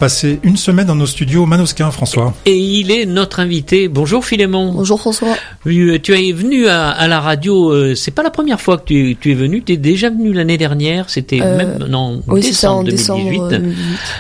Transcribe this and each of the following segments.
passer une semaine dans nos studios Manosquin, François. Et il est notre invité. Bonjour Philémon. Bonjour François. Tu es venu à la radio, c'est pas la première fois que tu es venu, tu es déjà venu l'année dernière, c'était décembre 2018.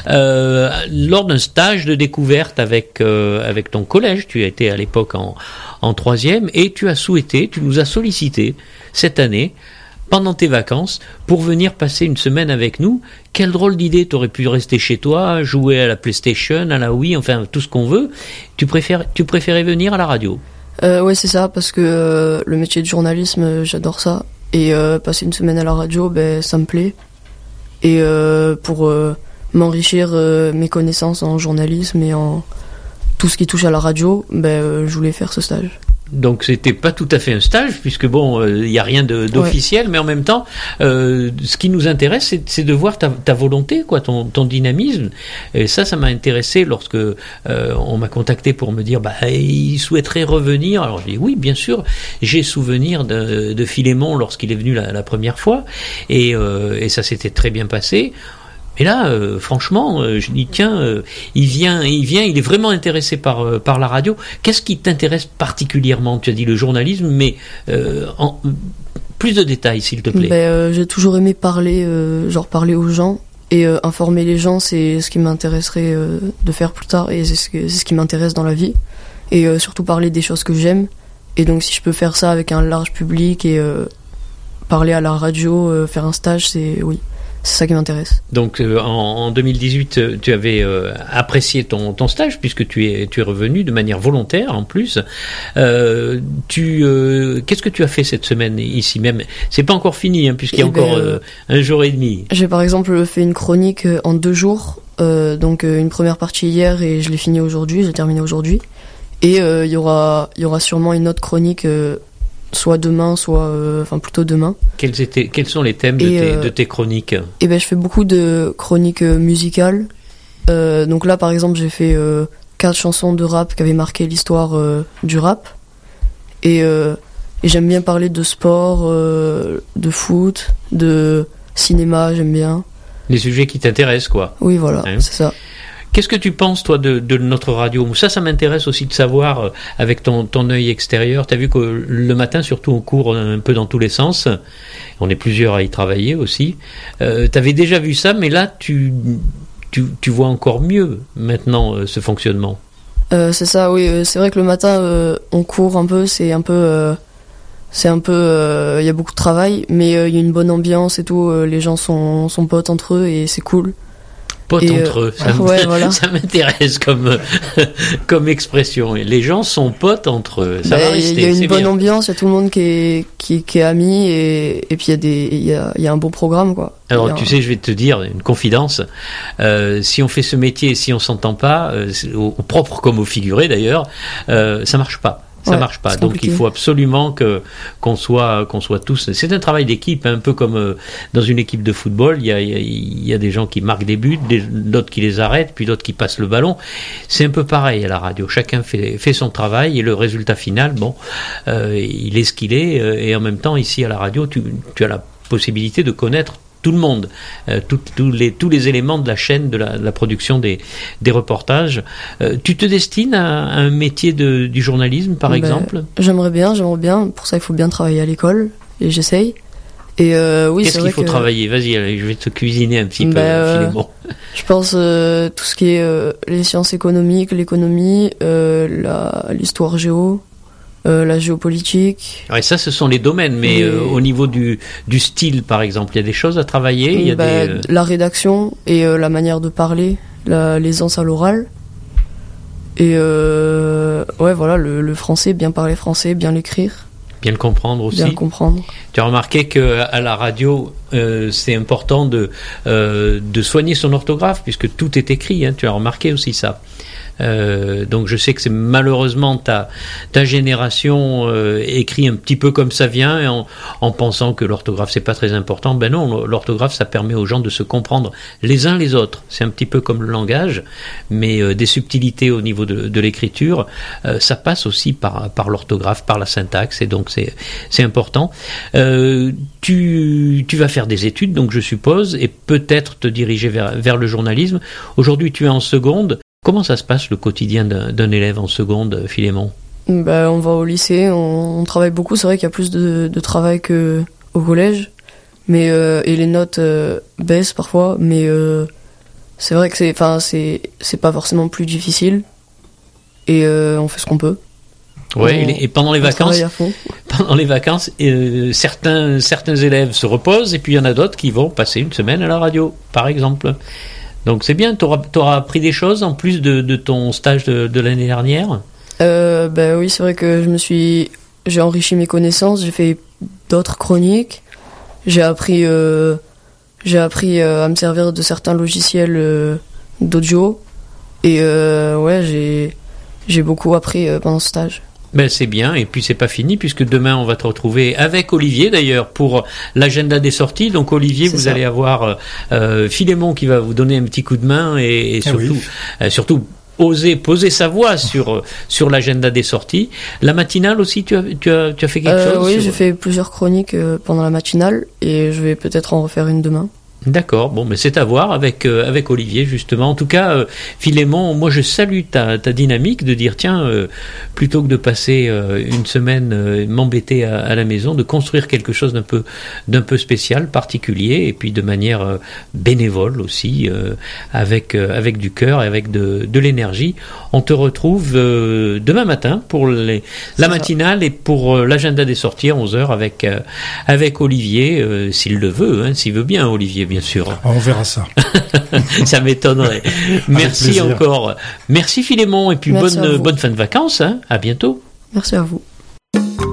Lors d'un stage de découverte avec ton collège, tu étais à l'époque en troisième, et tu nous as sollicité cette année, pendant tes vacances, pour venir passer une semaine avec nous. Quelle drôle d'idée, t'aurais pu rester chez toi, jouer à la PlayStation, à la Wii, enfin tout ce qu'on veut. Tu préférais venir à la radio. Ouais, c'est ça, parce que le métier de journalisme, j'adore ça. Et passer une semaine à la radio, ça me plaît. Et pour m'enrichir mes connaissances en journalisme et en tout ce qui touche à la radio, je voulais faire ce stage. Donc c'était pas tout à fait un stage, puisque il y a rien d'officiel, mais en même temps, ce qui nous intéresse, c'est de voir ta volonté, quoi, ton dynamisme. Et ça m'a intéressé lorsque on m'a contacté pour me dire, il souhaiterait revenir. Alors je dis oui, bien sûr, j'ai souvenir de Philémon lorsqu'il est venu la première fois, et ça s'était très bien passé. Et là, franchement, je dis tiens, il vient, il est vraiment intéressé par la radio. Qu'est-ce qui t'intéresse particulièrement ? Tu as dit le journalisme, mais plus de détails, s'il te plaît. J'ai toujours aimé parler aux gens et informer les gens. C'est ce qui m'intéresserait de faire plus tard, et c'est ce qui m'intéresse dans la vie. Et surtout parler des choses que j'aime. Et donc, si je peux faire ça avec un large public et parler à la radio, faire un stage, c'est ça qui m'intéresse. Donc en 2018, tu avais apprécié ton stage, puisque tu es revenu de manière volontaire en plus. Qu'est-ce que tu as fait cette semaine ici même ? C'est pas encore fini, puisqu'il y a encore un jour et demi. J'ai par exemple fait une chronique en 2 jours, donc une première partie hier et je l'ai finie aujourd'hui, j'ai terminé aujourd'hui. Et il y aura sûrement une autre chronique soit demain, plutôt demain. Quels sont les thèmes de tes chroniques ? Je fais beaucoup de chroniques musicales. Donc là, par exemple, j'ai fait 4 chansons de rap qui avaient marqué l'histoire du rap. Et j'aime bien parler de sport, de foot, de cinéma, j'aime bien. Les sujets qui t'intéressent, quoi. Oui, voilà, c'est ça. Qu'est-ce que tu penses, toi, de notre radio ? Ça m'intéresse aussi de savoir, avec ton œil extérieur. Tu as vu que le matin, surtout, on court un peu dans tous les sens. On est plusieurs à y travailler aussi. Tu avais déjà vu ça, mais là, tu vois encore mieux, maintenant, ce fonctionnement. C'est ça, oui. C'est vrai que le matin, on court un peu. Il y a beaucoup de travail, mais il y a une bonne ambiance et tout. Les gens sont potes entre eux et c'est cool. Entre eux, ça m'intéresse comme expression. Les gens sont potes entre eux. Ça va rester. Il y a une bonne ambiance, il y a tout le monde qui est ami et puis il y a un bon programme, quoi. Alors tu sais, je vais te dire une confidence. Si on fait ce métier, si on s'entend pas, au propre comme au figuré d'ailleurs, ça marche pas. Ça marche pas. Donc il faut absolument qu'on soit tous. C'est un travail d'équipe, un peu comme dans une équipe de football. Il y a des gens qui marquent des buts, d'autres qui les arrêtent, puis d'autres qui passent le ballon. C'est un peu pareil à la radio. Chacun fait son travail et le résultat final, il est ce qu'il est. Et en même temps, ici à la radio, tu as la possibilité de connaître tout le monde, tous les éléments de la chaîne de la production des reportages. Tu te destines à un métier du journalisme, par exemple ? J'aimerais bien. Pour ça, il faut bien travailler à l'école, et j'essaye. Et oui, qu'est-ce qu'il faut travailler ? Vas-y, allez, je vais te cuisiner un petit peu, Philémon. Je pense tout ce qui est les sciences économiques, l'économie, l'histoire géo. La géopolitique. Ouais, ça, ce sont les domaines, mais au niveau du style, par exemple, il y a des choses à travailler. La rédaction et la manière de parler, l'aisance à l'oral. Et le français, bien parler français, bien l'écrire. Bien le comprendre aussi. Bien le comprendre. Tu as remarqué qu'à la radio, c'est important de soigner son orthographe, puisque tout est écrit. Tu as remarqué aussi ça. Donc je sais que c'est malheureusement ta génération écrit un petit peu comme ça vient, en pensant que l'orthographe c'est pas très important. Ben non, l'orthographe ça permet aux gens de se comprendre les uns les autres. C'est un petit peu comme le langage, mais des subtilités au niveau de l'écriture, ça passe aussi par l'orthographe, par la syntaxe, et donc c'est important. Tu vas faire des études, donc je suppose, et peut-être te diriger vers le journalisme. Aujourd'hui, tu es en seconde. Comment ça se passe le quotidien d'un élève en seconde, Philémon ? On va au lycée, on travaille beaucoup. C'est vrai qu'il y a plus de travail qu'au collège, mais et les notes baissent parfois, mais c'est vrai que c'est pas forcément plus difficile, et on fait ce qu'on peut. Ouais, et pendant les vacances, certains élèves se reposent, et puis il y en a d'autres qui vont passer une semaine à la radio, par exemple. Donc c'est bien, t'auras appris des choses en plus de ton stage de l'année dernière. Oui, c'est vrai que j'ai enrichi mes connaissances, j'ai fait d'autres chroniques, j'ai appris à me servir de certains logiciels d'audio, et j'ai beaucoup appris pendant ce stage. Ben c'est bien, et puis c'est pas fini, puisque demain on va te retrouver avec Olivier d'ailleurs pour l'agenda des sorties. Donc Olivier, vous allez avoir Philémon qui va vous donner un petit coup de main, et surtout oser poser sa voix sur l'agenda des sorties. La matinale aussi, tu as fait quelque chose? Oui, j'ai fait plusieurs chroniques pendant la matinale, et je vais peut-être en refaire une demain. D'accord, bon, mais c'est à voir avec Olivier justement. En tout cas, Philémon, moi je salue ta dynamique de dire tiens, plutôt que de passer une semaine m'embêter à la maison, de construire quelque chose d'un peu spécial, particulier, et puis de manière bénévole aussi, avec du cœur et avec de l'énergie. On te retrouve demain matin pour la matinale et pour l'agenda des sorties à 11h avec Olivier, s'il le veut, s'il veut bien, Olivier. Bien sûr. On verra ça. Ça m'étonnerait. Merci encore. Merci Philémon, et puis bonne fin de vacances. À bientôt. Merci à vous.